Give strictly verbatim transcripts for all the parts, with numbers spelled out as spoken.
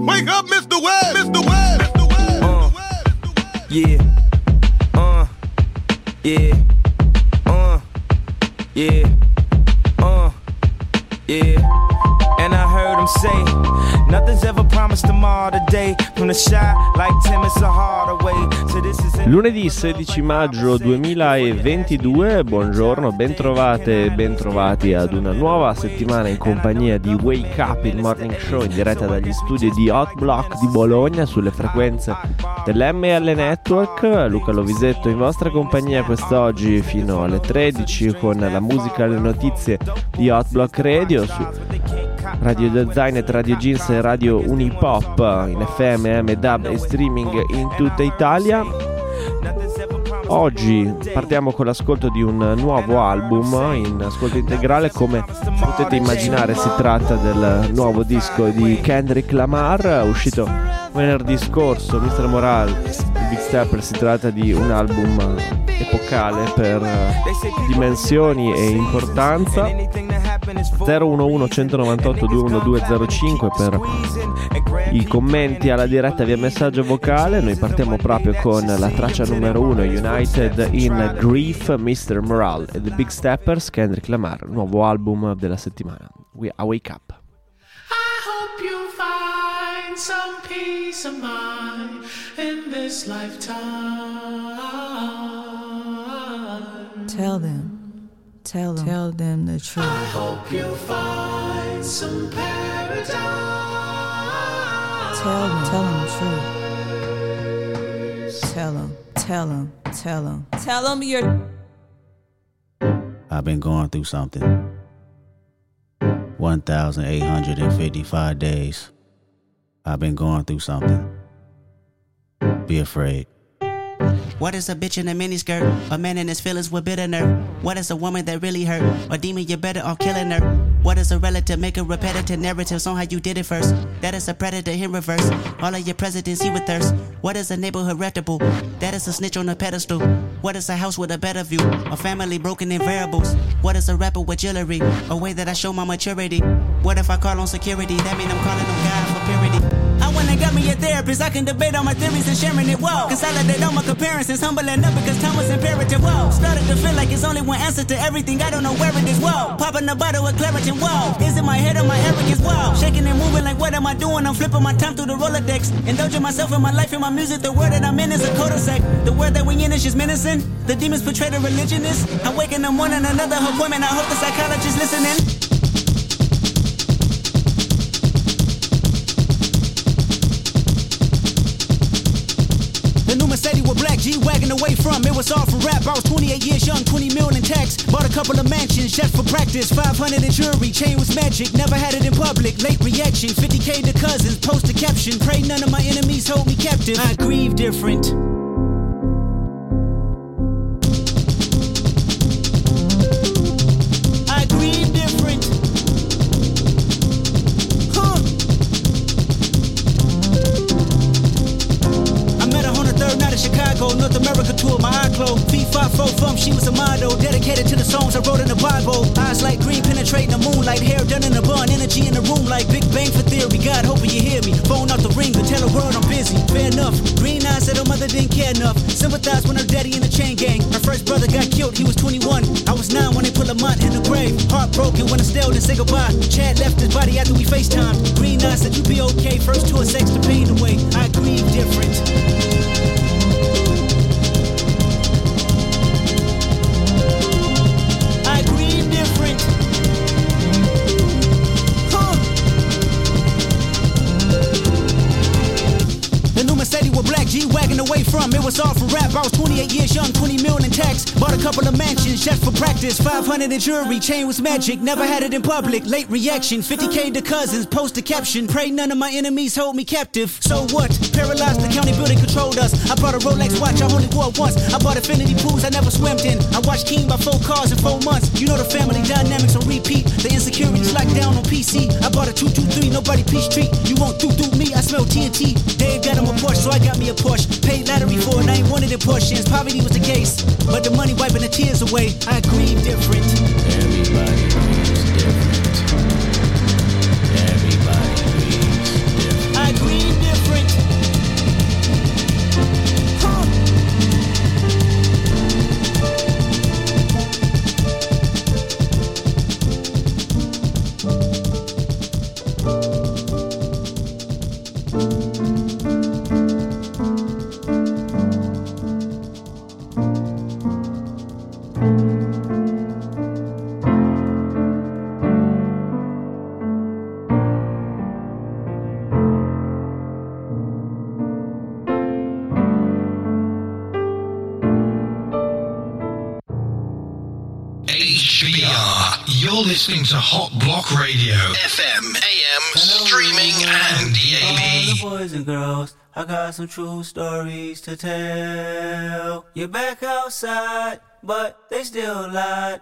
Wake up, Mister Webb, Mister Webb, Mister Webb. Uh, yeah, uh, yeah, uh, yeah, uh, yeah. And I heard him say, nothing's ever promised tomorrow today. From the shy like Tim it's a harder way. So this is Lunedì sedici maggio duemilaventidue, buongiorno, bentrovate e bentrovati ad una nuova settimana in compagnia di Wake Up, il morning show in diretta dagli studi di Hot Block di Bologna sulle frequenze dell'M L Network. Luca Lovisetto in vostra compagnia quest'oggi fino alle tredici con la musica e le notizie di Hot Block Radio su Radio Designet, Radio Jeans e Radio Unipop in F M, M, D A B e streaming in tutta Italia. Oggi partiamo con l'ascolto di un nuovo album in ascolto integrale. Come potete immaginare si tratta del nuovo disco di Kendrick Lamar, uscito venerdì scorso, mister Moral, il Big Stepper. Si tratta di un album epocale per dimensioni e importanza. zero uno uno uno nove otto due uno due zero cinque per i commenti alla diretta via messaggio vocale. Noi partiamo proprio con la traccia numero uno, United in Grief, mister Moral e The Big Steppers, Kendrick Lamar, nuovo album della settimana. We are Wake Up. I hope you find some peace of mind in this lifetime. Tell them. Tell them, tell them the truth. I hope you find some paradise. Tell them, tell them the truth. Tell them, tell them, tell them. Tell them you're... I've been going through something. one thousand eight hundred fifty-five days. I've been going through something. Be afraid. What is a bitch in a miniskirt? A man in his feelings with bitter nerve. What is a woman that really hurt? A demon, you're better off killing her. What is a relative? Make a repetitive narratives on how you did it first. That is a predator in reverse. All of your presidents he with thirst. What is a neighborhood reputable? That is a snitch on a pedestal. What is a house with a better view? A family broken in variables. What is a rapper with jewelry? A way that I show my maturity. What if I call on security? That mean I'm calling on God for purity. I went and got me a therapist. I can debate all my theories and sharing it. Whoa. Consolidate all my comparisons. Humbling up because time was imperative. Whoa. Started to feel like it's only one answer to everything. I don't know where it is. Whoa. Popping a bottle with Claritin. Whoa. Is it my head or my arrogance? Whoa. Shaking and moving like what am I doing? I'm flipping my time through the Rolodex. Indulging myself in my life and my music. The world that I'm in is a cul-de-sac. The world that we in is just menacing. The demons portray the religionists. I wake in the morning, another appointment. I hope the psychologist listening. Mercedes with black G-Wagon away from. It was all for rap. I was twenty-eight years young, twenty mil in tax. Bought a couple of mansions just for practice. five hundred in jewelry, chain was magic. Never had it in public. Late reaction, fifty K to cousins. Post a caption. Pray none of my enemies hold me captive. I grieve different. I grieve different. Huh. Night in Chicago, North America tour, my eye closed. Feet five four from, she was a model. Dedicated to the songs I wrote in the Bible. Eyes like green, penetrating the moonlight. Hair done in a bun, energy in the room like Big Bang for theory. God, hoping you hear me. Phone out the ring, but tell the world I'm busy. Fair enough. Green eyes said her mother didn't care enough. Sympathized when her daddy in the chain gang. Her first brother got killed, he was twenty-one. I was nine when they put Lamont in the grave. Heartbroken when I still didn't say goodbye. Chad left his body after we FaceTimed. Green eyes said you be okay. First tour sex to pain away. I grieve different. G-Wagon away from. It was all for rap. I was twenty-eight years young, twenty mil in tax. Bought a couple of mansions just for practice. five hundred in jewelry, chain was magic. Never had it in public. Late reaction, fifty K to cousins. Post a caption. Pray none of my enemies hold me captive. So what? Paralyzed, the county building controlled us. I bought a Rolex watch, I only wore once. I bought infinity pools I never swam in. I watched King buy four cars in four months. You know the family dynamics on repeat. The insecurities locked down on P C. I bought a two two three, nobody peace treat. You won't do do me, I smell T N T. Dave got him a Porsche, so I got me a Porsche. Paid lottery for it, I ain't wanted in portions. Poverty was the case, but the money wiping the tears away. I grieve different. Everybody grieves different. Everybody grieves different. I grieve You're listening to Hot Block Radio, F M, A M, streaming and D A B. All the boys and girls, I got some true stories to tell. You're back outside, but they still lied.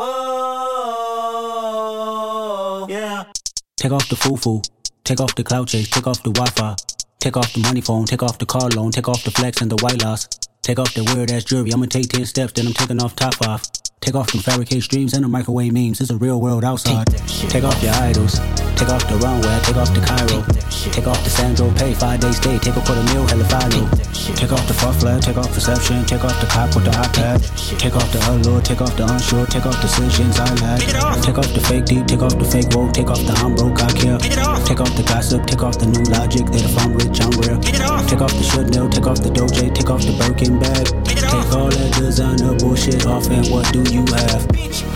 Whoa, yeah. Take off the foo-foo, take off the cloud chase, take off the Wi-Fi. Take off the money phone, take off the car loan, take off the flex and the white loss. Take off the weird ass jewelry, I'ma take ten steps, then I'm taking off top five. Take off them fabricated streams and the microwave memes, it's a real world outside. Take off your idols, take off the runway, take off the Cairo. Take off the Sandro pay, five day stay, take a quarter meal, hella final. Take off the fuck flag, take off perception, take off the cop with the iPad. Take off the allure, take off the unsure, take off decisions I lack. Take off the fake deep, take off the fake woke, take off the I'm broke, I care. Take off the gossip, take off the new logic, that if I'm rich, I'm real. Take off the should know, take off the Doja, take off the Birkin bag. Take all that designer bullshit off and what do you have?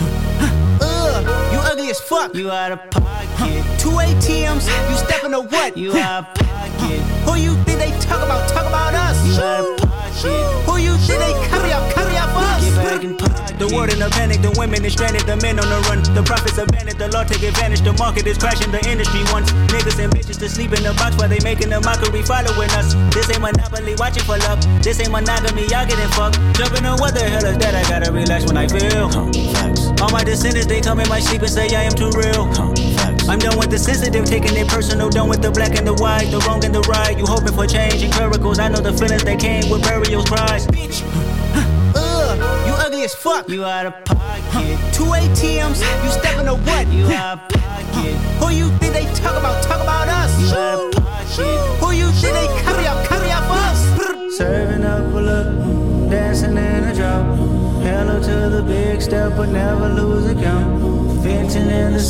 Ugh, you ugly as fuck. You out of pocket. Two A T Ms, you stepping to what? You out of pocket. Who you think they talk about? Talk about us. You out of pocket. Who you think they carry out? Carry out for us. Get back in pocket. The world in a panic, the women is stranded, the men on the run. The profits abandoned, the law take advantage. The market is crashing, the industry wants niggas and bitches to sleep in the box while they making a mockery following us. This ain't monopoly, watching for love. This ain't monogamy, y'all getting fucked. Jumping on what the hell is that? I gotta relax when I feel. Huh, facts. All my descendants, they come in my sleep and say I am too real. Huh, facts. I'm done with the sensitive, taking it personal. Done with the black and the white, the wrong and the right. You hoping for change and miracles. I know the feelings that came with burial cries. Bitch, ugh, you ugly as fuck. You out of pocket. Two A T Ms, you stepping to what? You out of pocket. Who you think they talk about? Talk about us. You out of pocket. Who you think they carry out? Carry out for us. Serving up a look, dancing in a drop. Hello to the big step, but never lose a count. Venting in the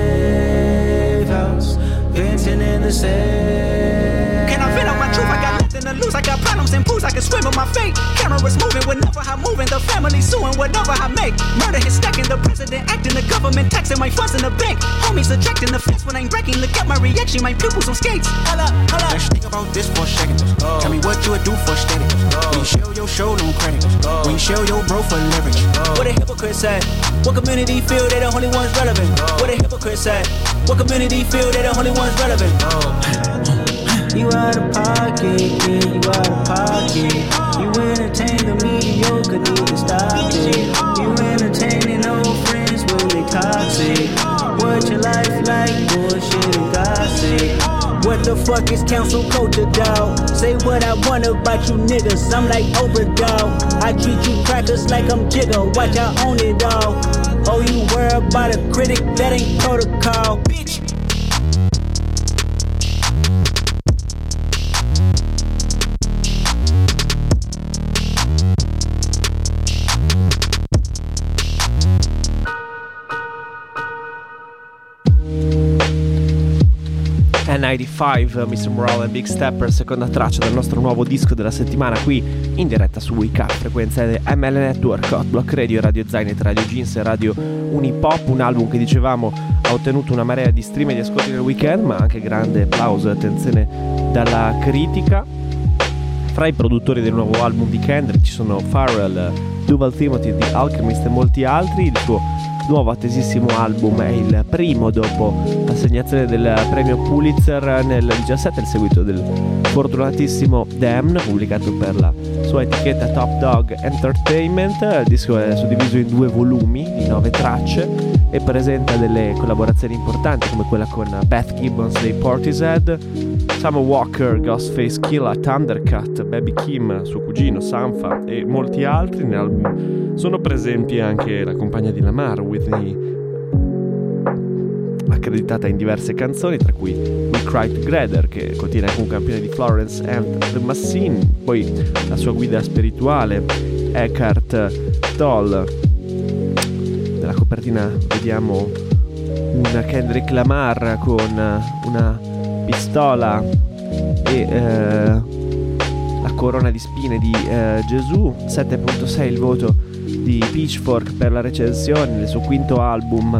safe house. Venting in the safe. Can I vent on my truth? I got nothing to lose. I got problems and pools. I can swim with my fate. Cameras moving whenever I'm moving. The family suing whatever I make. Murder is stacking. The president acting. The government taxing my funds in the bank. Homies ejecting the fence when I'm wrecking. Look at my reaction. My pupils on skates. Holla, holla. Let's think about this for a second. Oh. Tell me what you would do for steady. Oh. When you show your show, no credit. Oh. When you show your bro for leverage. Oh. What a hypocrite said. What community feel they the only ones relevant? Oh. What a hypocrite said. What community feel they the only ones relevant? Oh. You out of pocket, yeah, you out of pocket. You entertain the mediocre, need to stop it. You entertaining old friends when they toxic. What your life like, bullshit and gossip. What the fuck is council culture, dawg? Say what I want about you niggas, I'm like Oprah, dawg. I treat you crackers like I'm Jigga, watch I own it all. Oh, you worry about a critic, that ain't protocol, bitch. N novantacinque, mister Morale e Big Stepper, seconda traccia del nostro nuovo disco della settimana qui in diretta su Wake Up, frequenze M L Network, Hot Block Radio, Radio Zainet, Radio Jeans e Radio Unipop. Un album che dicevamo ha ottenuto una marea di stream e di ascolti nel weekend, ma anche grande applauso e attenzione dalla critica. Fra i produttori del nuovo album di Kendrick ci sono Pharrell, Duval Timothy, The Alchemist e molti altri. Il suo nuovo attesissimo album è il primo dopo l'assegnazione del premio Pulitzer nel diciassette, il seguito del fortunatissimo Damn, pubblicato per la sua etichetta Top Dog Entertainment. Il disco è suddiviso in due volumi di nove tracce e presenta delle collaborazioni importanti come quella con Beth Gibbons dei Portishead, Summer Walker, Ghostface Killah, Thundercat, Baby Kim, suo cugino Sampha e molti altri. Nell'album sono presenti anche la compagna di Lamar, Whitney, accreditata in diverse canzoni, tra cui We Cry Together, che contiene anche un campione di Florence and the Machine. Poi la sua guida spirituale, Eckhart Tolle. Nella copertina vediamo un Kendrick Lamar con una pistola e eh, la corona di spine di eh, Gesù. Sette virgola sei il voto di Pitchfork per la recensione. Nel suo quinto album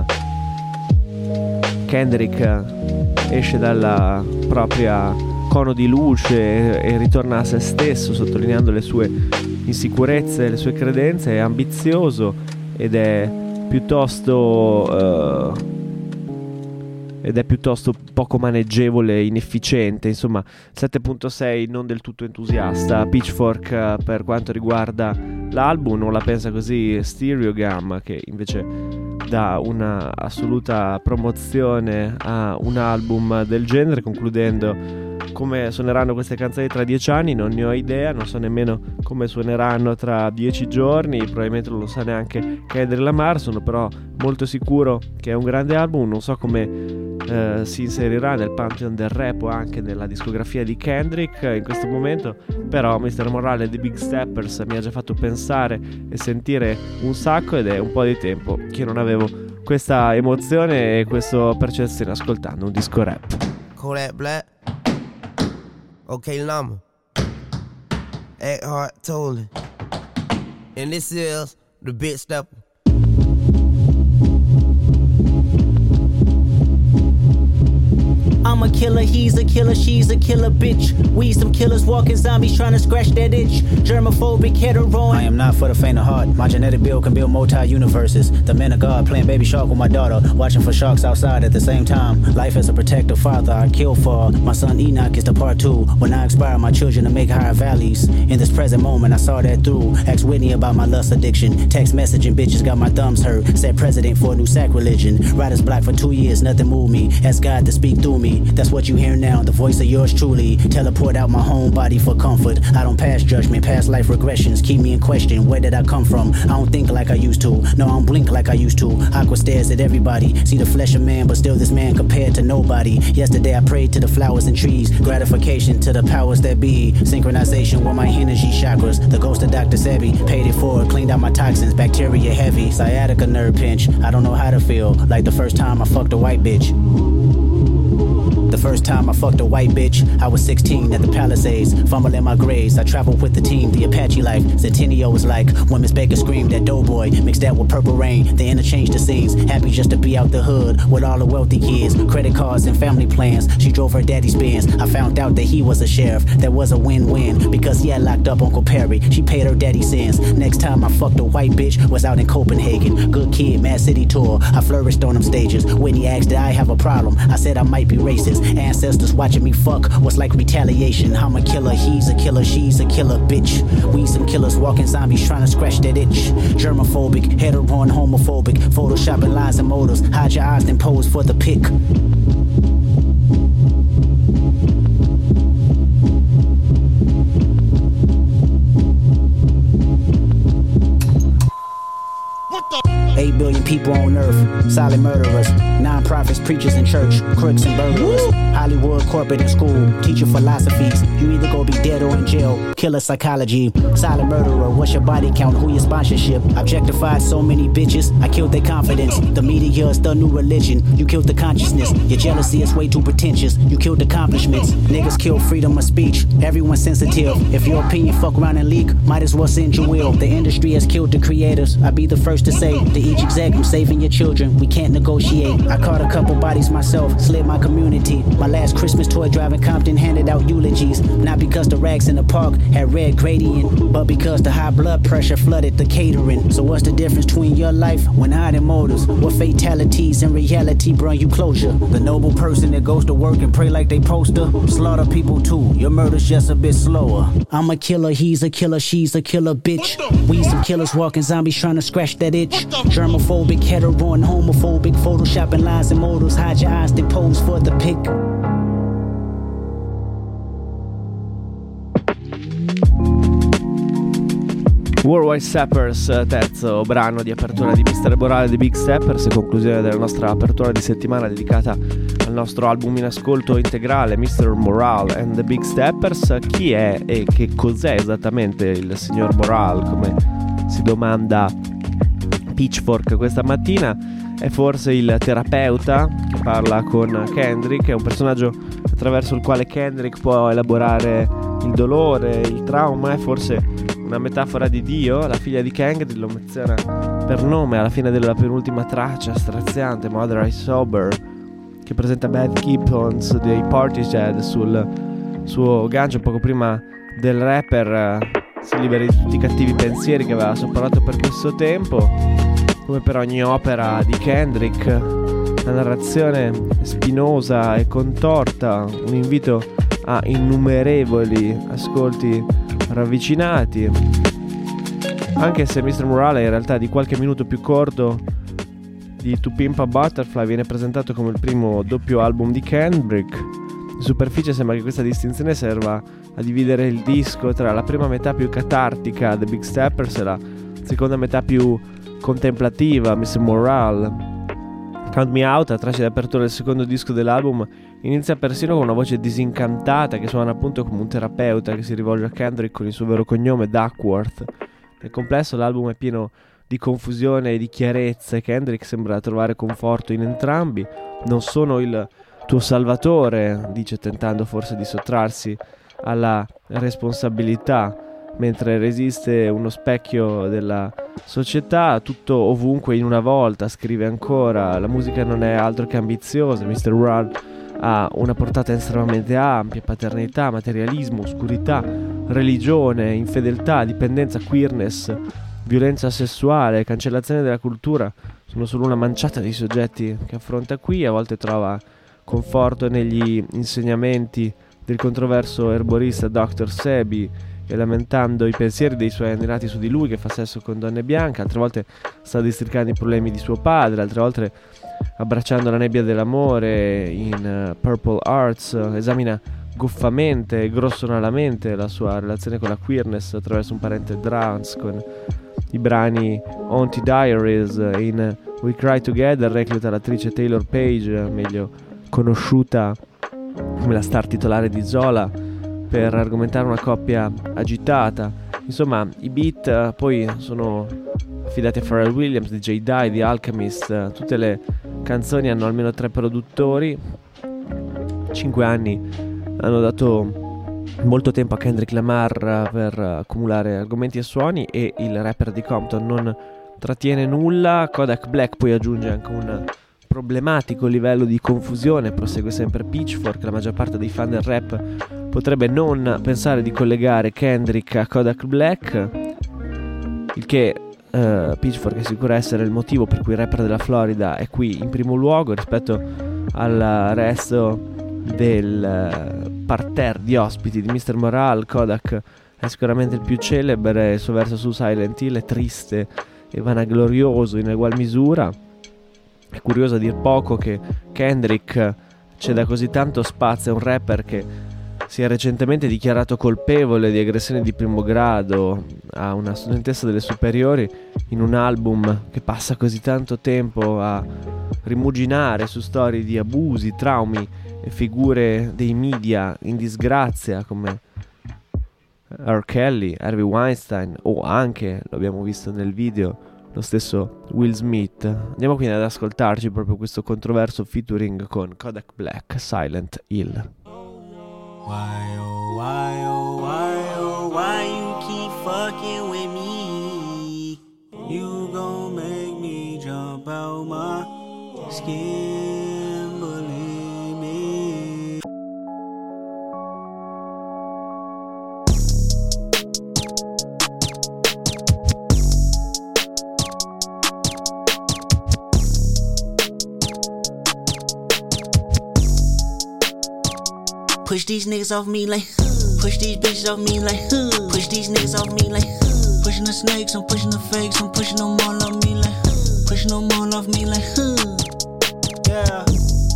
Kendrick esce dalla propria cono di luce e, e ritorna a se stesso, sottolineando le sue insicurezze, le sue credenze. È ambizioso ed è piuttosto uh, ed è piuttosto poco maneggevole e inefficiente. Insomma, sette virgola sei non del tutto entusiasta. Pitchfork uh, per quanto riguarda l'album non la pensa così Stereogam, che invece dà una assoluta promozione a un album del genere, concludendo: come suoneranno queste canzoni tra dieci anni non ne ho idea, non so nemmeno come suoneranno tra dieci giorni, probabilmente non lo sa neanche Kendrick Lamar. Sono però molto sicuro che è un grande album, non so come eh, si inserirà nel pantheon del rap o anche nella discografia di Kendrick in questo momento, però mister Morale e The Big Steppers mi ha già fatto pensare e sentire un sacco, ed è un po' di tempo che non avevo questa emozione e questa percezione ascoltando un disco rap. Kodak Black, Okay Llama, Eckhart Tolle, and this is the Big Stepper. I'm a killer, he's a killer, she's a killer bitch. We some killers walking zombies trying to scratch that itch. Germophobic, hetero. I am not for the faint of heart. My genetic build can build multi-universes. The man of God playing baby shark with my daughter, watching for sharks outside at the same time. Life as a protective father, I kill for. My son Enoch is the part two. When I inspire my children to make higher valleys. In this present moment, I saw that through. Asked Whitney about my lust addiction. Text messaging bitches got my thumbs hurt. Said president for a new sacrilege. Writers block for two years, nothing moved me. Asked God to speak through me. That's what you hear now, the voice of yours truly. Teleport out my home body for comfort. I don't pass judgment, past life regressions keep me in question. Where did I come from? I don't think like I used to. No, I don't blink like I used to. Aqua stares at everybody. See the flesh of man, but still this man compared to nobody. Yesterday I prayed to the flowers and trees. Gratification to the powers that be. Synchronization with my energy chakras. The ghost of Doctor Sebi paid it forward, cleaned out my toxins. Bacteria heavy, sciatica nerve pinch. I don't know how to feel like the first time I fucked a white bitch. The first time I fucked a white bitch, I was sixteen at the Palisades, fumbling my grades. I traveled with the team, the Apache life. Centennial was like when Miss Baker screamed at Doughboy, mixed that with Purple Rain. They interchanged the scenes, happy just to be out the hood with all the wealthy kids, credit cards and family plans. She drove her daddy's Benz. I found out that he was a sheriff. That was a win-win because he had locked up Uncle Perry. She paid her daddy's sins. Next time I fucked a white bitch was out in Copenhagen. Good kid, Mad City tour. I flourished on them stages. Whitney asked did I have a problem. I said I might be racist. Ancestors watching me fuck was like retaliation. I'm a killer, he's a killer, she's a killer bitch. We some killers walking zombies trying to scratch that itch. Germophobic, hetero and homophobic. Photoshopping lines and motors. Hide your eyes then pose for the pic. Eight billion people on earth, silent murderers, non-profits, preachers in church, crooks and burglars, Hollywood, corporate and school, teaching philosophies. You either go be dead or in jail, killer psychology, silent murderer, what's your body count, who your sponsorship? Objectified so many bitches, I killed their confidence. The media is the new religion, you killed the consciousness. Your jealousy is way too pretentious, you killed accomplishments. Niggas kill freedom of speech, everyone's sensitive. If your opinion fuck around and leak, might as well send your will. The industry has killed the creators, I'll be the first to say. To each exec, I'm saving your children, we can't negotiate. I caught a couple bodies myself, slid my community. My last Christmas tour driving Compton handed out eulogies. Not because the rags in the park had red gradient, but because the high blood pressure flooded the catering. So what's the difference between your life when hiding motives? What fatalities in reality bring you closure? The noble person that goes to work and pray like they poster, slaughter people too, your murder's just a bit slower. I'm a killer, he's a killer, she's a killer bitch. We some killers walking zombies trying to scratch that itch. Germophobic, hetero and homophobic. Photoshopping lines and modals. Hide your eyes, then pose for the pic. Worldwide Steppers, terzo brano di apertura di mister Morale The Big Steppers, conclusione della nostra apertura di settimana dedicata al nostro album in ascolto integrale mister Morale and The Big Steppers. Chi è e che cos'è esattamente il signor Morale, come si domanda Pitchfork questa mattina? È forse il terapeuta che parla con Kendrick, è un personaggio attraverso il quale Kendrick può elaborare il dolore, il trauma, è forse una metafora di Dio. La figlia di Kendrick lo menziona per nome alla fine della penultima traccia straziante, Mother I Sober, che presenta Bad Gibbons dei Portishead sul suo gancio poco prima del rapper si liberi di tutti i cattivi pensieri che aveva sopportato per questo tempo. come per ogni opera di Kendrick, la narrazione spinosa e contorta, un invito a innumerevoli ascolti ravvicinati, anche se mister Morale in realtà di qualche minuto più corto di To Pimp a Butterfly viene presentato come il primo doppio album di Kendrick. In superficie sembra che questa distinzione serva a dividere il disco tra la prima metà più catartica, The Big Steppers, e la seconda metà più contemplativa, mister Morale. Count Me Out, a traccia di apertura del secondo disco dell'album, inizia persino con una voce disincantata che suona appunto come un terapeuta che si rivolge a Kendrick con il suo vero cognome, Duckworth. Nel complesso l'album è pieno di confusione e di chiarezza e Kendrick sembra trovare conforto in entrambi. Non sono il tuo salvatore, dice, tentando forse di sottrarsi alla responsabilità, mentre resiste uno specchio della società, tutto ovunque in una volta. Scrive ancora: la musica non è altro che ambiziosa, mister Morale ha una portata estremamente ampia, paternità, materialismo, oscurità, religione, infedeltà, dipendenza, queerness, violenza sessuale, cancellazione della cultura sono solo una manciata di soggetti che affronta qui. A volte trova conforto negli insegnamenti del controverso erborista doctor Sebi e lamentando i pensieri dei suoi ammirati su di lui che fa sesso con donne bianche. Altre volte sta districando i problemi di suo padre, altre volte abbracciando la nebbia dell'amore in uh, Purple Hearts esamina goffamente e grossolanamente la sua relazione con la queerness attraverso un parente trans. Con i brani Auntie Diaries in We Cry Together recluta l'attrice Taylor Page, meglio conosciuta come la star titolare di Zola, per argomentare una coppia agitata. Insomma, i beat uh, poi sono affidati a Pharrell Williams, D J Dye, The Alchemist. Uh, tutte le canzoni hanno almeno tre produttori. Cinque anni hanno dato molto tempo a Kendrick Lamar uh, per uh, accumulare argomenti e suoni, e il rapper di Compton non trattiene nulla. Kodak Black poi aggiunge anche un problematico livello di confusione. Prosegue sempre Pitchfork: la maggior parte dei fan del rap potrebbe non pensare di collegare Kendrick a Kodak Black, il che uh, Pitchfork assicura essere il motivo per cui il rapper della Florida è qui in primo luogo rispetto al resto del uh, parterre di ospiti di mister Morale. Kodak è sicuramente il più celebre, il suo verso su Silent Hill è triste e vanaglorioso in egual misura. È curioso a dir poco che Kendrick ceda così tanto spazio a un rapper che si è recentemente dichiarato colpevole di aggressione di primo grado a una studentessa delle superiori, in un album che passa così tanto tempo a rimuginare su storie di abusi, traumi e figure dei media in disgrazia come R. Kelly, Harvey Weinstein o anche, lo abbiamo visto nel video, lo stesso Will Smith. Andiamo quindi ad ascoltarci proprio questo controverso featuring con Kodak Black, Silent Hill. Why, oh, why, oh, why, oh, why you keep fucking with me? You gon' make me jump out my skin, believe me. Push these niggas off me like, push these bitches off me like, push these niggas off me like, pushing the snakes, I'm pushing the fakes, I'm pushing them all off me like, pushing them all off me like, yeah.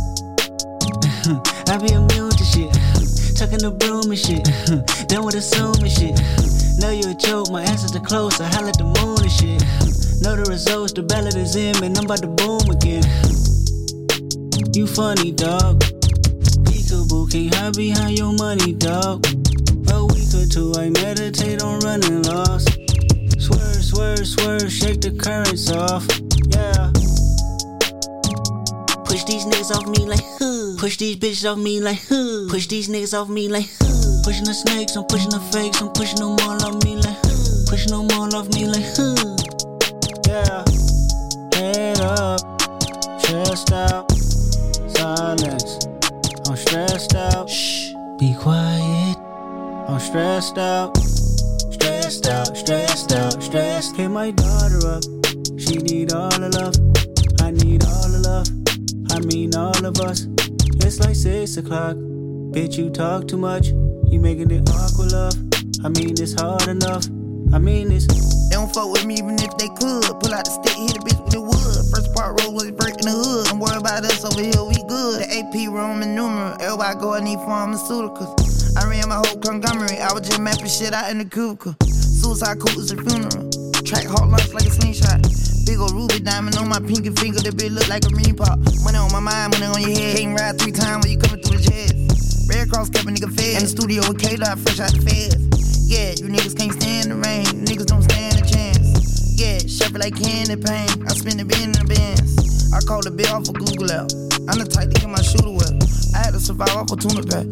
I be immune to shit, tucking the broom and shit, done with assuming shit. Know you a joke, my answers are close, I holla at the moon and shit. Know the results, the ballot is in, man, I'm about to boom again. You funny, dog. Can't hide behind your money, dog. A week or two, I meditate on running lost. Swerve, swerve, swerve, shake the currents off. Yeah. Push these niggas off me like, huh. Push these bitches off me like, huh. Push these niggas off me like, huh. Pushing the snakes, I'm pushing the fakes, I'm pushing them all off me like, huh. Pushing them all off me like, huh. Yeah. Head up, chest out, silence. I'm stressed out. Shh, be quiet. I'm stressed out. Stressed out, stressed out, stressed. Hit my daughter up. She She need all the love, I need all the love, I mean all of us. It's like six o'clock, bitch you talk too much, you making it awkward love. I mean it's hard enough, I mean it's. They don't fuck with me even if they could. Pull out the stick, hit a bitch with the wood. First part road was breaking the hood. Don't worry about us over here, we good. The A P Roman numeral, everybody go and need pharmaceuticals. I ran my whole conglomerate, I was just mapping shit out in the cubicle. Suicide coat is a funeral, track hard lunch like a slingshot. Big ol' ruby diamond on my pinky finger, that bitch look like a ring pop. Money on my mind, money on your head. Can't ride three times when you coming through the jets. Red Cross kept a nigga fed. In the studio with K-Dot, fresh out the feds. Yeah, you niggas can't stand the rain, you niggas don't stand a chance. Yeah, sharp like candy paint, I spend the bin in the bins. I call the bill off of Google out, I'm the type to get my shooter wet. I had to survive off a tuna pack.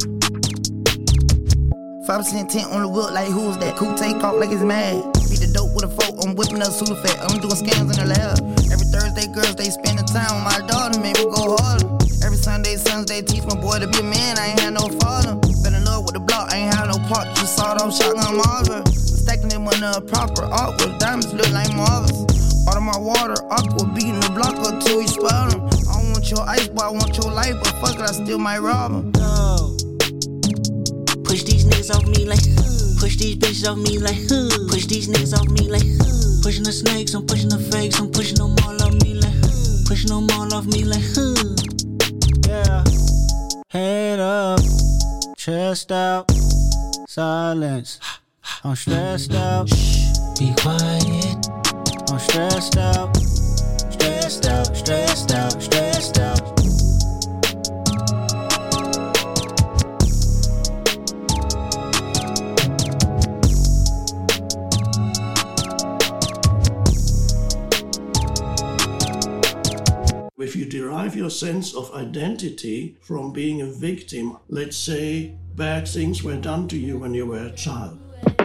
five percent tint on the whip like who's that? Cool take off like it's mad. Beat the dope with a fork, I'm whipping up Sudafed. I'm doing scams in the lab. Every Thursday girls, they spend the time with my daughter, make me go harder. Every Sunday, Sunday, teach my boy to be a man, I ain't had no father. Been in love with the block, I ain't had no part, just sawed off shotgun Marvin. Stacking them on the proper awkward, diamonds look like Marvins. Out of my water, aqua, beating the block up till we spout them. I don't want your ice, but I want your life, but fuck it, I still might rob them. No. Push these niggas off me like uh. Push these bitches off me like uh. Push these niggas off me like uh. Pushing the snakes, I'm pushing the fakes, I'm pushing them all off me like uh. Pushing them all off me like uh. Yeah. Head up, chest out, silence. I'm stressed out. Shh, be quiet. I'm stressed out, stressed out, stressed out, stressed out. If you derive your sense of identity from being a victim, let's say bad things were done to you when you were a child.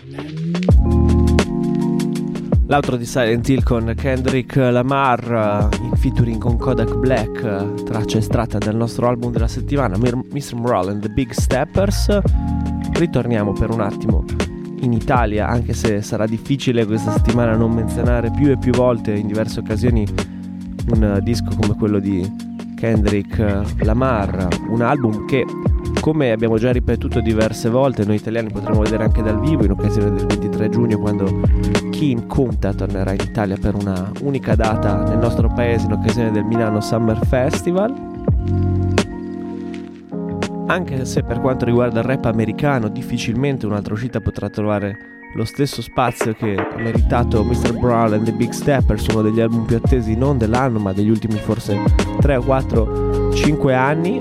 L'altro di Silent Hill con Kendrick Lamar in featuring con Kodak Black, traccia estratta dal nostro album della settimana, mister Morale and the Big Steppers. Ritorniamo per un attimo in Italia, anche se sarà difficile questa settimana non menzionare più e più volte in diverse occasioni un disco come quello di Kendrick Lamar, un album che, come abbiamo già ripetuto diverse volte, noi italiani potremo vedere anche dal vivo in occasione del ventitré giugno, quando King Kunta tornerà in Italia per una unica data nel nostro paese in occasione del Milano Summer Festival. Anche se per quanto riguarda il rap americano difficilmente un'altra uscita potrà trovare lo stesso spazio che ha meritato mister Brown and the Big Steppers, uno degli album più attesi non dell'anno ma degli ultimi forse tre o quattro cinque anni.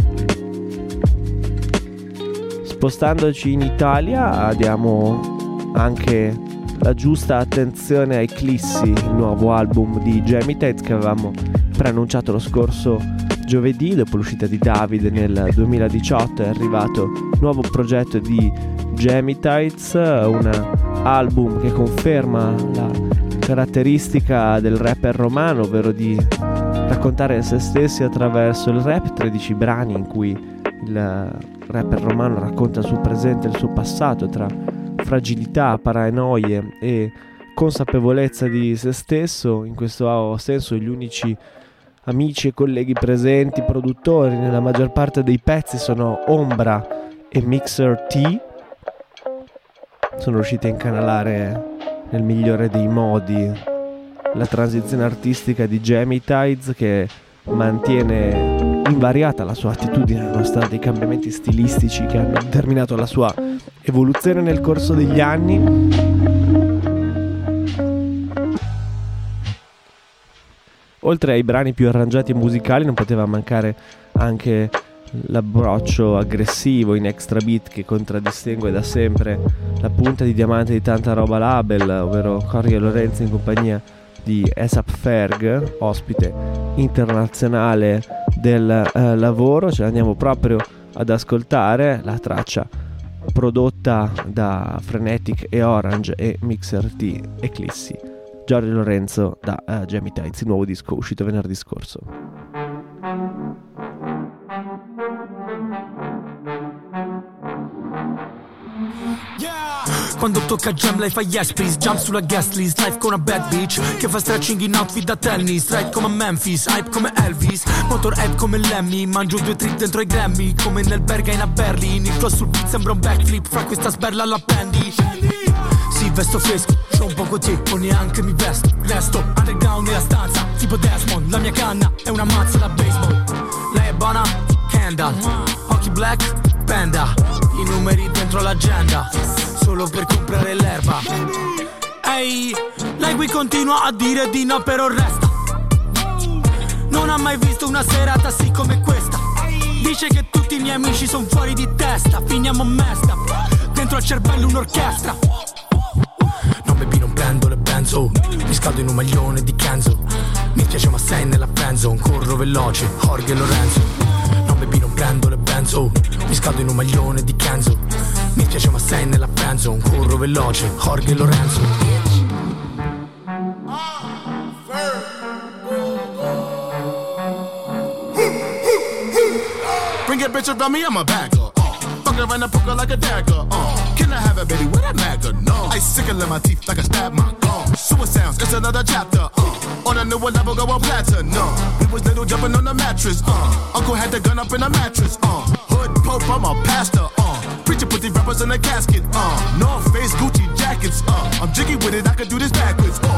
Spostandoci in Italia diamo anche la giusta attenzione a Eclissi, il nuovo album di Jamie Tights che avevamo preannunciato lo scorso giovedì. Dopo l'uscita di Davide nel duemiladiciotto è arrivato il nuovo progetto di Jamie Tights, un album che conferma la caratteristica del rapper romano, ovvero di raccontare se stessi attraverso il rap. tredici brani in cui il rapper romano racconta il suo presente e il suo passato, tra fragilità, paranoie e consapevolezza di se stesso. In questo senso gli unici amici e colleghi presenti, produttori nella maggior parte dei pezzi, sono Ombra e Mixer T. Sono riusciti a incanalare nel migliore dei modi la transizione artistica di Jamie Tights, che mantiene invariata la sua attitudine nonostante i cambiamenti stilistici che hanno determinato la sua evoluzione nel corso degli anni. Oltre ai brani più arrangiati e musicali non poteva mancare anche l'approccio aggressivo in extra beat che contraddistingue da sempre la punta di diamante di Tanta Roba Label, ovvero Jorge Lorenzo in compagnia di A$AP Ferg, ospite internazionale del eh, lavoro. Ce l'andiamo proprio ad ascoltare, la traccia prodotta da Frenetic e Orange e Mixer T Eclissi, Jorge Lorenzo da uh, Jamie Tights, il nuovo disco uscito venerdì scorso. Quando tocca jam lei fa yes please. Jump sulla guest list, life con una bad bitch che fa stretching in outfit da tennis. Right come a Memphis, hype come Elvis, motor hype come Lemmy. Mangio due trip dentro i Grammy come nel Berghain a Berlin. Il flow sul beat sembra un backflip, fra questa sberla alla Pendy. Sì, vesto fresco, c'ho un poco te, o neanche mi vesto. Resto underground nella stanza, tipo Desmond. La mia canna è una mazza da baseball. Lei è buona, Kendall. Occhi black, panda. I numeri dentro l'agenda, solo per comprare l'erba. Ehi, hey, lei qui continua a dire di no però resta. Non ha mai visto una serata sì come questa. Dice che tutti i miei amici sono fuori di testa. Finiamo mesta, dentro al cervello un'orchestra. No baby non prendo le benzo, mi scaldo in un maglione di Kenzo. Mi piace ma sei nella friendzone, corro veloce, Jorge e Lorenzo. No baby non prendo le benzo, mi scaldo in un maglione di Kenzo. Mi piace ma sei nella friendzone, corro veloce, Jorge e Lorenzo. Bring a bitch around me, I'm a bagger. Fuck around and poke her like a dagger. Uh, can I have it, baby? With that magger? No. I sickle in my teeth like I stab my gum. Sewer sounds, it's another chapter. Uh, on a newer level, go on platinum. No, we was little jumping on the mattress. Uh, Uncle had the gun up in the mattress. Uh, hood pope, I'm a pastor. Uh, preacher put these rappers in a casket. Uh, North Face Gucci jackets. Uh, I'm jiggy with it, I could do this backwards. Uh,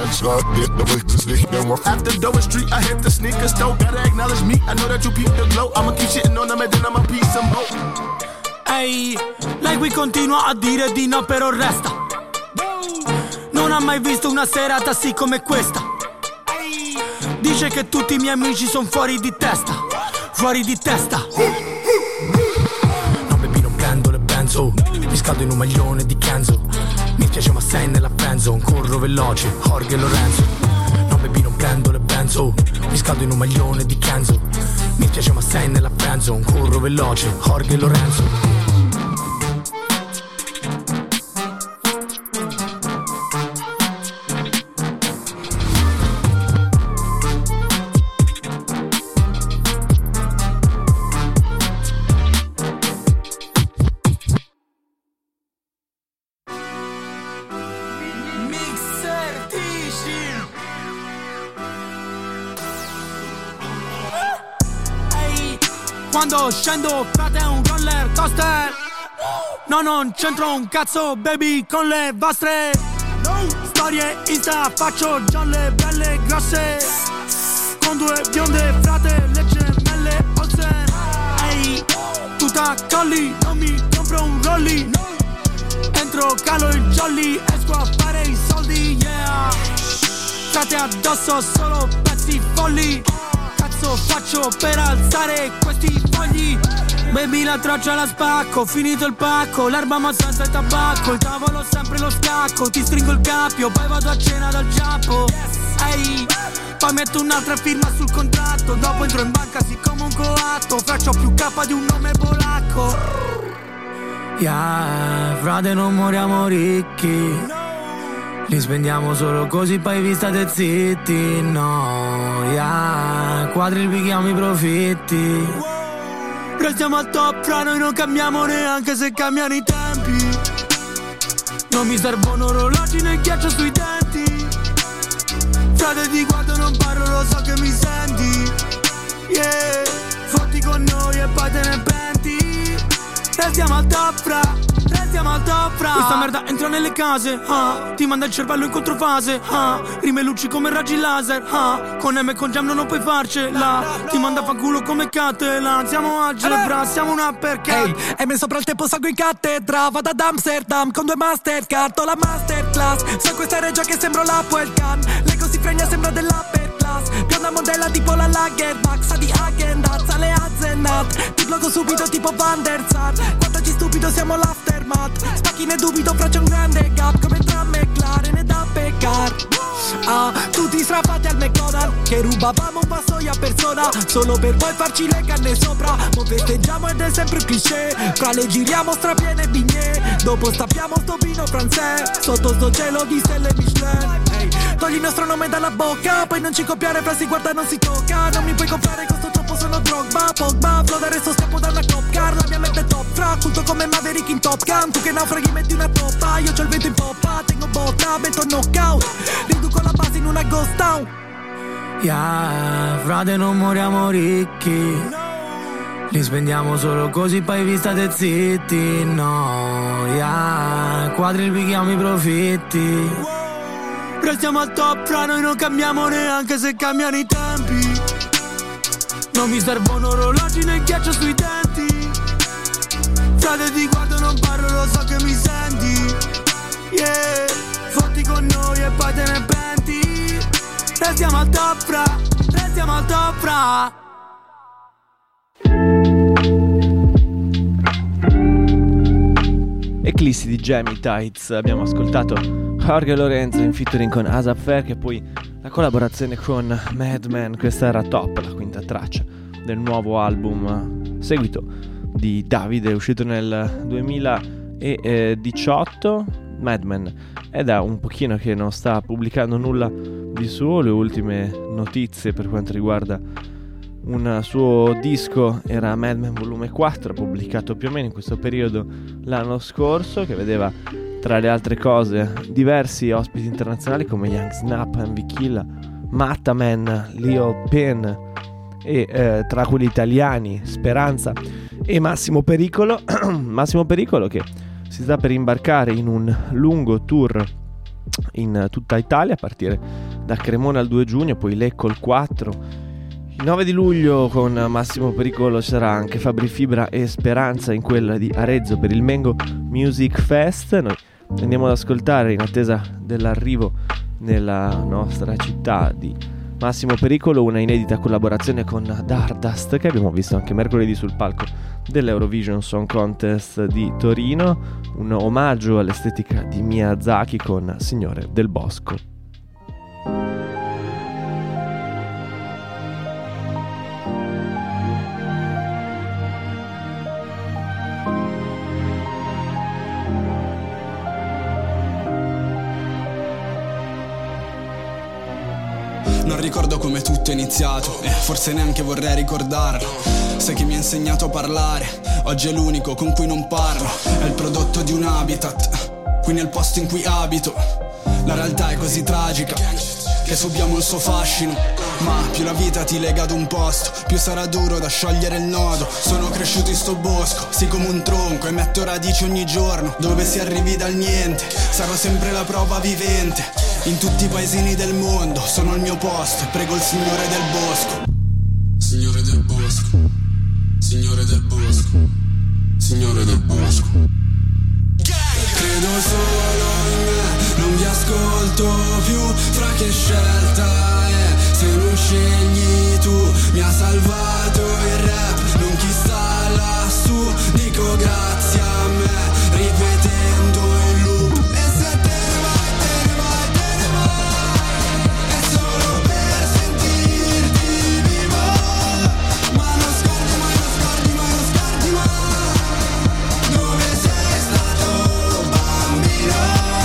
after Dover Street, I hit the sneaker store. Gotta acknowledge me, I know that you peep the glow. I'ma keep shitting on them and then I'ma piece some more. Ehi, hey, lei qui continua a dire di no però resta. Non ha mai visto una serata sì come questa. Dice che tutti i miei amici sono fuori di testa. Fuori di testa. No baby non prendo le benzo, mi scaldo in un maglione di Kenzo. Mi piace ma sei nella friendzone, corro veloce, Jorge e Lorenzo. No baby non prendo le benzo, mi scaldo in un maglione di Kenzo. Mi piace ma sei nella friendzone, corro veloce, Jorge e Lorenzo. Quando scendo frate è un roller coaster. No, non c'entro un cazzo baby con le vostre storie Insta, faccio gialle belle grosse. Con due bionde frate, le gemelle Olsen. Ehi, tutta colli, non mi compro un rolli. Entro, calo il jolly, esco a fare i soldi, yeah. Frate addosso, solo pezzi folli. Faccio per alzare questi fogli. Baby la traccia la spacco, finito il pacco. L'erba ma senza il tabacco, il tavolo sempre lo scacco. Ti stringo il cappio, poi vado a cena dal Giappo. Ehi, poi metto un'altra firma sul contratto. Dopo entro in banca sì come un coatto. Faccio più K di un nome polacco. Yeah, frate non moriamo ricchi. Li spendiamo solo così poi vi state zitti. No, yeah, quadriplicchiamo i profitti. Restiamo al top, fra noi non cambiamo neanche se cambiano i tempi. Non mi servono orologi né ghiaccio sui denti. Frate ti guardo non parlo, lo so che mi senti. Yeah, fotti con noi e poi te ne penti. Restiamo al top, fra. Restiamo al top, fra. Questa merda entra nelle case, ah. Ti manda il cervello in controfase, ah. Rime luci come raggi laser, ah. Con M e con Jam non puoi farcela. Ti manda fa culo come Catalan. Siamo algebra, siamo una perché. Ehi, hey, e me sopra il tempo salgo in cattedra. Vado ad Amsterdam con due Mastercard. Ho la masterclass. So in questa regia che sembro la Puelcan. Lei così fregna sembra della class. Bionda modella tipo la Lagerback. Sa di Häagen-Dazs alle Hazelnut. Ti blocco subito tipo Van der Sar. Guardaci stupido siamo l'aftermath. Spacchi ne dubito fra c'è un grande gap. Come tra McLaren e da Peccar. Ah, tutti strafati al McDonald's. Che rubavamo un vassoio a persona solo per poi farci le canne sopra. Mo festeggiamo ed è sempre un cliché. Fra le giriamo strapiene bignè. Dopo stappiamo sto vino francese sotto sto cielo di stelle Michelin. Hey, togli il nostro nome dalla bocca. Poi non ci copiare, fra si guarda non si tocca. Non mi puoi comprare, costo troppo, sono Drogba. Pogba, flow da resto scappo da una cop car. La mia mente è top, fra culto come Maverick in Top Gun. Tu che naufraghi metti una toppa, io c'ho il vento in poppa. Tengo botta, metto knockout, riduco la base in una ghost town. Yeah, frate non moriamo ricchi, li spendiamo solo così poi vi state zitti. No, yeah, quadriplichiamo i profitti. Restiamo al top, fra noi non cambiamo neanche se cambiano i tempi. Non mi servono orologi né ghiaccio sui denti. Frate ti guardo non parlo, lo so che mi senti. Yeah, fotti con noi e poi te ne penti. Restiamo al top, fra, restiamo al top, fra. Eclissi di Jamie Tights, abbiamo ascoltato Jorge Lorenzo in featuring con Asap Fair, che poi la collaborazione con Madman. Questa era Top, la quinta traccia del nuovo album seguito di Davide, uscito nel duemiladiciotto. Madman è da un pochino che non sta pubblicando nulla di suo. Le ultime notizie per quanto riguarda un suo disco era Madman Volume quattro, pubblicato più o meno in questo periodo l'anno scorso, che vedeva tra le altre cose diversi ospiti internazionali come Young Snap, M V Killa, Mataman, Leo Pen e eh, tra quelli italiani Speranza e Massimo Pericolo. Massimo Pericolo che si sta per imbarcare in un lungo tour in tutta Italia, a partire da Cremona il due giugno, poi Lecco il quattro. Il nove di luglio con Massimo Pericolo ci sarà anche Fabri Fibra e Speranza in quella di Arezzo per il Mengo Music Fest. Noi andiamo ad ascoltare, in attesa dell'arrivo nella nostra città di Massimo Pericolo, una inedita collaborazione con Dardust, che abbiamo visto anche mercoledì sul palco dell'Eurovision Song Contest di Torino, un omaggio all'estetica di Miyazaki con Signore del Bosco. Non ricordo come tutto è iniziato e forse neanche vorrei ricordarlo. Sai chi mi ha insegnato a parlare, oggi è l'unico con cui non parlo. È il prodotto di un habitat, qui nel posto in cui abito. La realtà è così tragica che subiamo il suo fascino. Ma più la vita ti lega ad un posto, più sarà duro da sciogliere il nodo. Sono cresciuto in sto bosco, sì come un tronco, e metto radici ogni giorno. Dove si arrivi dal niente, sarò sempre la prova vivente. In tutti i paesini del mondo sono al mio posto e prego il Signore del Bosco. Signore del Bosco, Signore del Bosco, Signore del Bosco. Credo solo in me, non vi ascolto più. Fra che scelta è, se non scegli tu. Mi ha salvato il rap, non chi sta lassù. Dico grazie a me, ripetendo in loop. E se te ne vai, te ne vai, te ne vai, è solo per sentirti vivo. Ma non scordi mai, non scordi mai, non scordi mai dove sei stato bambino.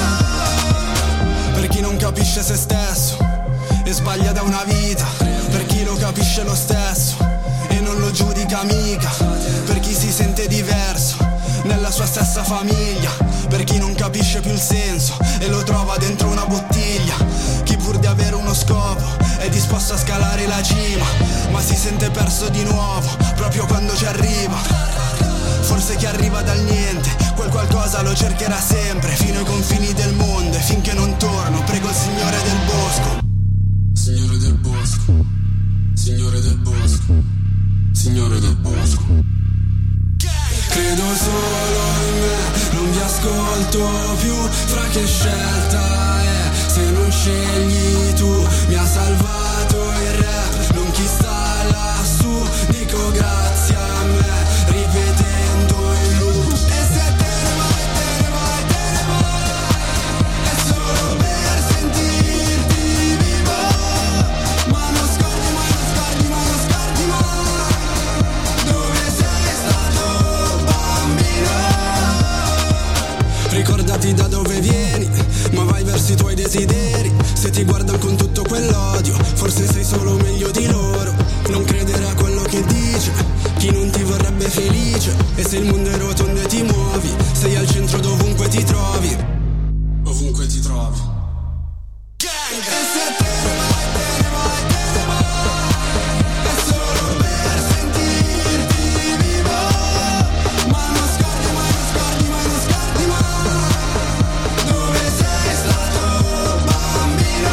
Per chi non capisce se stesso e sbaglia da una vita, per chi lo capisce lo stesso e non lo giudica mica, per chi si sente diverso nella sua stessa famiglia, per chi non capisce più il senso e lo trova dentro una bottiglia, chi pur di avere uno scopo è disposto a scalare la cima, ma si sente perso di nuovo proprio quando ci arriva. Forse chi arriva dal niente, quel qualcosa lo cercherà sempre, fino ai confini del mondo, e finché non torno prego il Signore del Bosco. Signore del Bosco, Signore del Bosco, Signore del Bosco. Credo solo in me, non vi ascolto più. Fra che scelta è, se non scegli tu. Mi ha salvato il rap, non chi sta lassù. Dico grazie a me, ripetendo in loop. E se te ne vai, te ne vai, te ne vai, è solo per sentirti vivo. Ma non scordi mai, non scordi mai, non scordi mai dove sei stato bambino. Ricordati da dove vieni, ma vai verso verso i tuoi desideri. Se ti guardano con tutto quell'odio, forse sei solo meglio di loro. Non credere a quello che dice chi non ti vorrebbe felice. E se il mondo è rotondo e ti muovi, sei al centro dovunque ti trovi. Ovunque ti trovi. Gang! E se te ne vai, te ne vai, te ne vai, è solo per sentirti vivo. Ma non scordi mai, non scordi mai, non scordi mai dove sei stato bambino.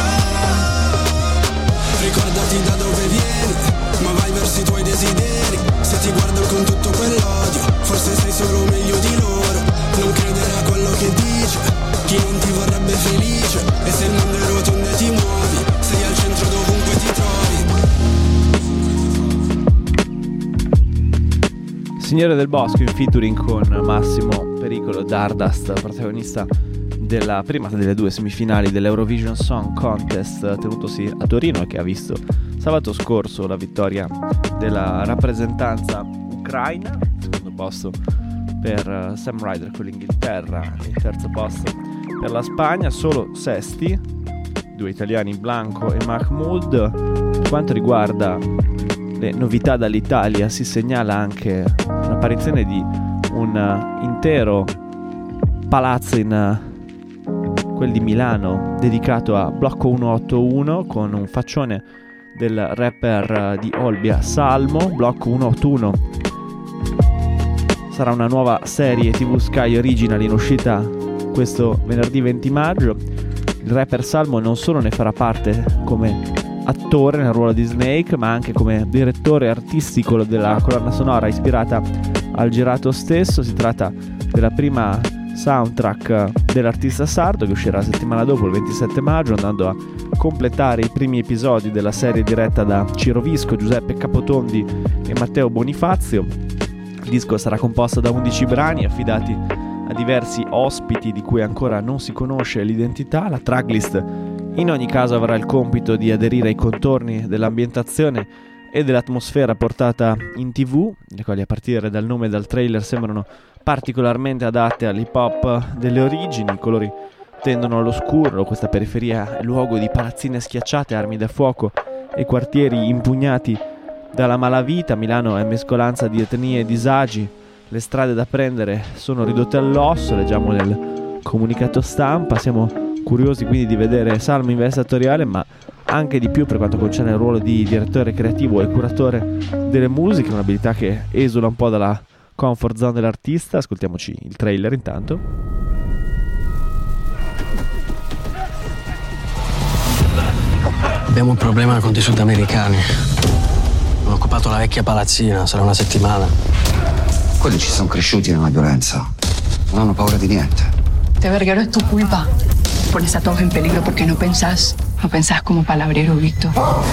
Ricordati da dove vieni, ma vai verso i tuoi desideri. Se ti guardano con tutto quell'odio, forse sei solo meglio di loro. Non credere a quello che dice chi non ti vorrebbe felice. E se il mondo è rotondo e ti muovi, sei al centro dovunque ti trovi. Signore del Bosco in featuring con Massimo Pericolo, Dardust, protagonista della prima delle due semifinali dell'Eurovision Song Contest tenutosi a Torino, e che ha visto sabato scorso la vittoria della rappresentanza ucraina, secondo posto per Sam Ryder con l'Inghilterra, il terzo posto per la Spagna, solo sesti, due italiani, Blanco e Mahmoud. Per quanto riguarda le novità dall'Italia, si segnala anche l'apparizione di un intero palazzo in quel di Milano dedicato a Blocco centoottantuno, con un faccione del rapper di Olbia Salmo. Blocco centoottantuno sarà una nuova serie tivù Sky Original in uscita questo venerdì venti maggio. Il rapper Salmo non solo ne farà parte come attore nel ruolo di Snake, ma anche come direttore artistico della colonna sonora ispirata al girato stesso. Si tratta della prima soundtrack dell'artista sardo, che uscirà la settimana dopo, il ventisette maggio, andando a completare i primi episodi della serie diretta da Ciro Visco, Giuseppe Capotondi e Matteo Bonifazio. Il disco sarà composto da undici brani affidati a diversi ospiti di cui ancora non si conosce l'identità. La tracklist in ogni caso avrà il compito di aderire ai contorni dell'ambientazione e dell'atmosfera portata in tv, le quali a partire dal nome e dal trailer sembrano particolarmente adatte all'hip hop delle origini. I colori tendono all'oscuro, questa periferia è luogo di palazzine schiacciate, armi da fuoco e quartieri impugnati dalla malavita. Milano è mescolanza di etnie e disagi, le strade da prendere sono ridotte all'osso, leggiamo nel comunicato stampa. Siamo curiosi quindi di vedere Salmo in veste attoriale, ma anche di più per quanto concerne il ruolo di direttore creativo e curatore delle musiche, un'abilità che esula un po' dalla comfort zone dell'artista. Ascoltiamoci il trailer intanto. Abbiamo un problema con i sudamericani. Hanno occupato la vecchia palazzina, sarà una settimana. Quelli ci sono cresciuti nella violenza. Non hanno paura di niente. Te verguero es tu culpa. Pones a todos en peligro porque no pensás. No pensás como palabrero, Víctor.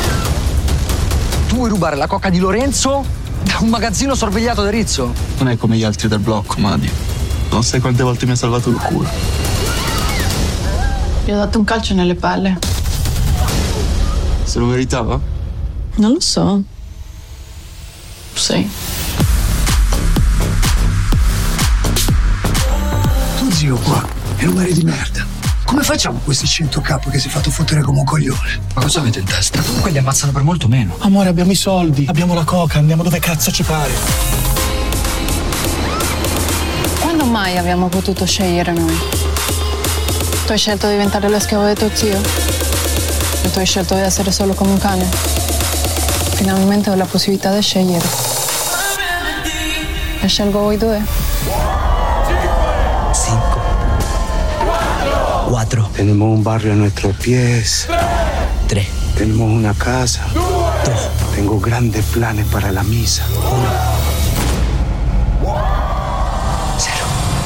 Tu vuoi rubare la coca di Lorenzo da un magazzino sorvegliato da Rizzo? Non è come gli altri del blocco, Madi. Non sai quante volte mi ha salvato il culo. Gli ho dato un calcio nelle palle. Se lo meritava? Non lo so. Sì. Tu zio qua è un mare di merda. Come facciamo questo cento capo che si è fatto fottere come un coglione? Ma cosa avete in testa? Quelli ammazzano per molto meno. Amore, abbiamo i soldi, abbiamo la coca, andiamo dove cazzo ci pare. Quando mai abbiamo potuto scegliere noi? Tu hai scelto di diventare lo schiavo di tuo zio? E tu hai scelto di essere solo come un cane? Finalmente ho la possibilità di scegliere. E scelgo voi due? Cinco. Cuatro. Tenemos un barrio a nuestros pies. Tres. Tenemos una casa. Dos. Tengo grandes planes para la misa. Uno. Cero.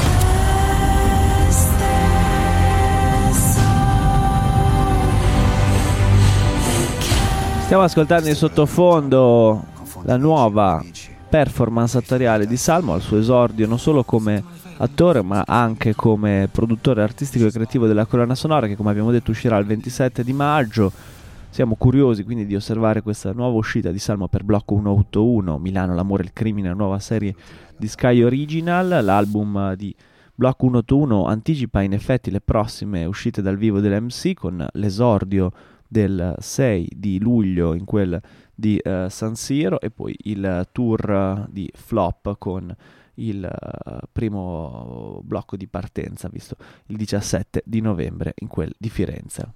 Stiamo ascoltando in sottofondo la nuova performance attoriale di Salmo, al suo esordio non solo come attore ma anche come produttore artistico e creativo della colonna sonora, che come abbiamo detto uscirà il ventisette di maggio. Siamo curiosi quindi di osservare questa nuova uscita di Salmo per Blocco centoottantuno, Milano, l'amore e il crimine, la nuova serie di Sky Original, l'album di Block centoottantuno anticipa in effetti le prossime uscite dal vivo dell'M C, con l'esordio del sei di luglio in quel di uh, San Siro, e poi il tour uh, di Flop con il uh, primo blocco di partenza visto il diciassette di novembre in quel di Firenze.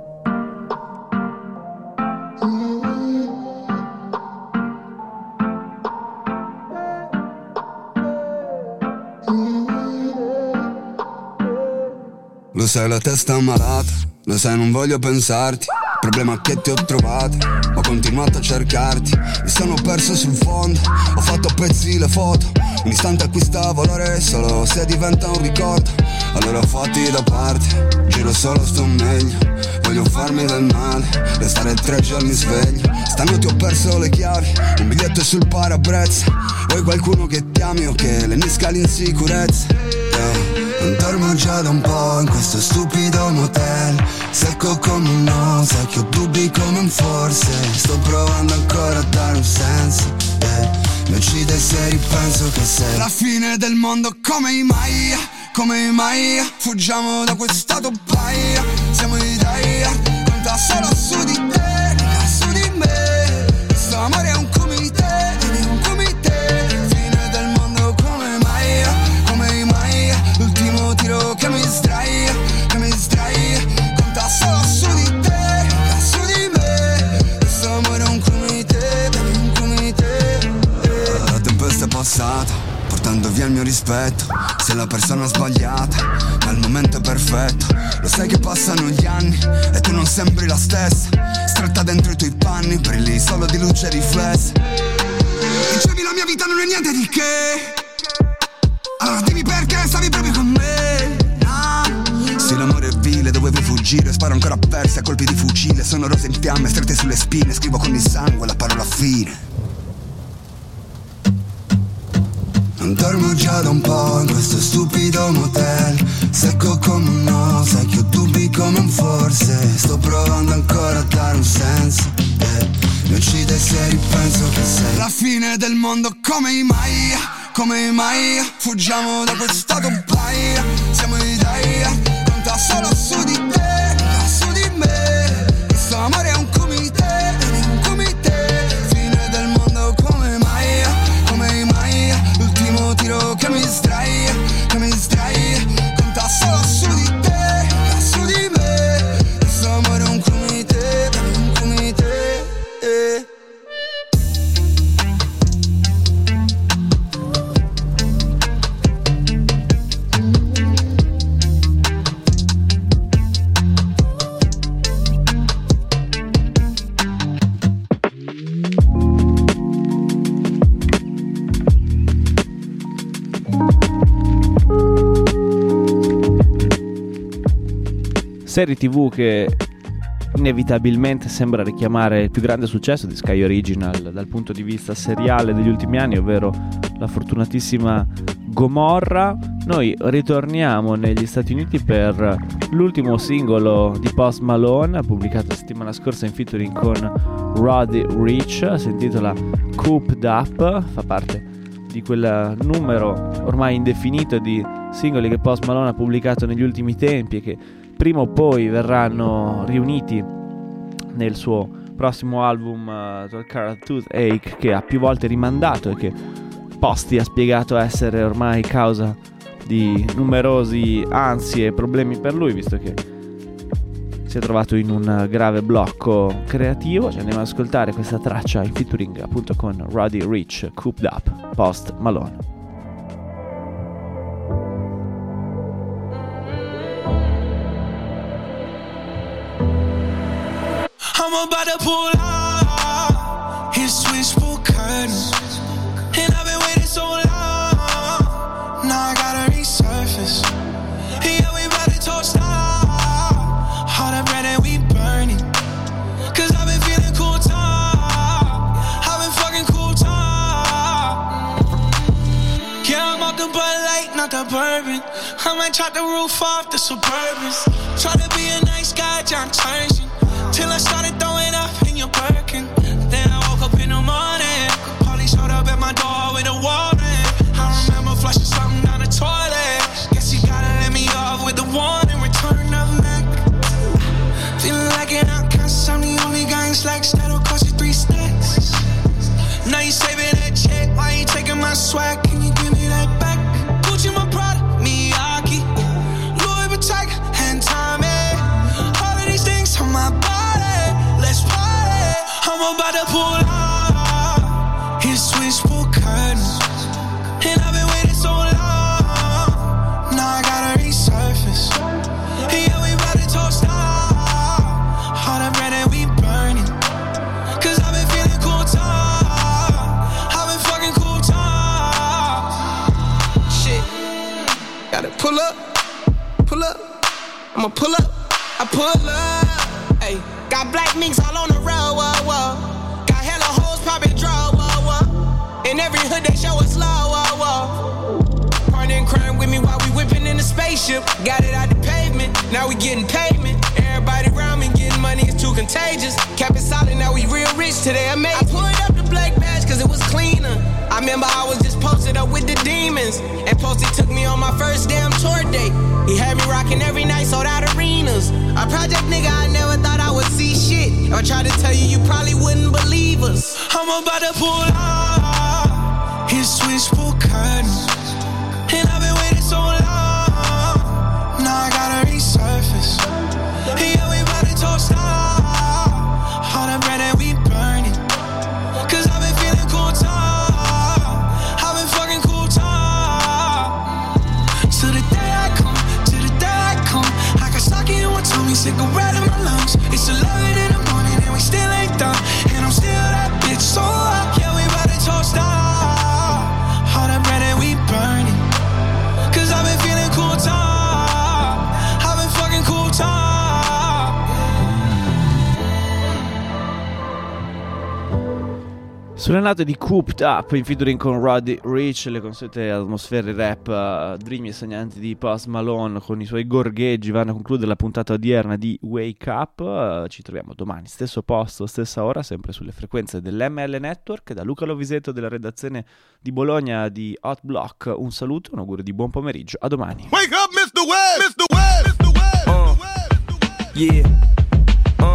Lo sai, la testa è malata, lo sai, non voglio pensarti. Il problema è che ti ho trovato, ho continuato a cercarti. Mi sono perso sul fondo, ho fatto a pezzi le foto. Un istante acquista valore solo se diventa un ricordo. Allora fatti da parte, giro solo, sto meglio. Voglio farmi del male, restare tre giorni sveglio. Stanotte ho perso le chiavi, un biglietto sul parabrezza. Vuoi qualcuno che ti ami o che lenisca l'insicurezza? Yeah. Non dormo già da un po' in questo stupido motel, secco come un no, sai che ho dubbi come un forse. Sto provando ancora a dare un senso, yeah. Mi uccide se ripenso che sei la fine del mondo, come mai, come mai. Fuggiamo da quest'stato paia, siamo i dai, conta solo su di te, su di me. Questo amore è un comité, un comité. Fine del mondo, come mai, come mai. L'ultimo tiro che mi sdrai, che mi sdrai. Conta solo su di te, su di me. Questo amore è un comité, un comité. La tempesta è passata, portando via il mio rispetto. Sei la persona sbagliata, ma il momento è perfetto. Lo sai che passano gli anni e tu non sembri la stessa. Stretta dentro i tuoi panni, brilli solo di luce riflessa. Dicevi la mia vita non è niente di che, allora dimmi perché stavi proprio con me. Ah. Se l'amore è vile, dovevo fuggire. Sparo ancora persi a colpi di fucile. Sono rose in fiamme, strette sulle spine. Scrivo con il sangue la parola fine. Non dormo già da un po' in questo stupido motel, secco come un no, sai che ho dubbi come un forse. Sto provando ancora a dare un senso, yeah. Mi uccide se ripenso che sei la fine del mondo, come mai, come mai. Fuggiamo da quest'stato paia, siamo i dai, conta solo su di te, su di me. Questo amore è un comité, un comité. Fine del mondo, come mai, come mai. L'ultimo tiro che mi sdrai, che mi sdrai. Conta solo su di te, su di me. Questo amore è un comité, un comité, eh. Serie tivù che inevitabilmente sembra richiamare il più grande successo di Sky Original dal punto di vista seriale degli ultimi anni, ovvero la fortunatissima Gomorra. Noi ritorniamo negli Stati Uniti per l'ultimo singolo di Post Malone, pubblicato la settimana scorsa in featuring con Roddy Ricch, si intitola Cooped Up, fa parte di quel numero ormai indefinito di singoli che Post Malone ha pubblicato negli ultimi tempi e che prima o poi verranno riuniti nel suo prossimo album uh, To Car Toothache, che ha più volte rimandato e che Posti ha spiegato essere ormai causa di numerosi ansie e problemi per lui, visto che si è trovato in un grave blocco creativo. Ci andiamo ad ascoltare questa traccia in featuring appunto con Roddy Ricch, Cooped Up, Post Malone. I'm about to pull out his switchboard curtains, and I've been waiting so long. Now I gotta resurface. Yeah, we about to toast out all the bread that we burning. Cause I've been feeling cool top, I've been fucking cool top. Yeah, I'm off the Bud Light, not the bourbon. I might chop the roof off the Suburbans. Try to be a nice guy, John Turgeon, till I started throwing up in your Birkin. Then I woke up in the morning, Paulie showed up at my door with a warrant. I remember flushing something down the toilet. Guess he pull up, I'ma pull up, I pull up. Hey, got black minks all on the road, whoa, whoa. Got hella hoes poppin' draw, whoa, whoa. In every hood they show us love, whoa, whoa. Partner in crime with me while we whippin' in the spaceship. Got it out the pavement, now we getting payment. Everybody around me getting money, it's too contagious. Kept it solid, now we real rich today, amazing. I pulled up the black badge cause it was cleaner. I remember I was just posted up with the demons. And Posty took me on my first damn tour date. He had me rocking every night, sold out arenas. A project nigga, I never thought I would see shit. If I tried to tell you, you probably wouldn't believe us. I'm about to pull out his switchboard curtains. And I've been waiting so long. Now I gotta resurface. Yeah, we about to toast out all the bread that we burning. Cause I've been feeling cool time. I've been fucking cool time. To the day I come, to the day I come, I got stock in one tummy, cigarette in my lungs. It's eleven in the morning and we still ain't done. And I'm still that bitch so up. Yeah, we about to toast out all the bread that we burning. Cause I've been feeling cool time. I've been fucking cool time. Sulle note di Cooped Up in featuring con Roddy Ricch, le consuete atmosfere rap uh, dreamy e sognanti di Post Malone con i suoi gorgheggi vanno a concludere la puntata odierna di Wake Up. Uh, ci troviamo domani, stesso posto, stessa ora, sempre sulle frequenze dell'M L Network. Da Luca Lovisetto della redazione di Bologna di Hot Block un saluto, un augurio di buon pomeriggio, a domani. Wake up, mister Webb! mister Webb! mister Webb! Uh, yeah.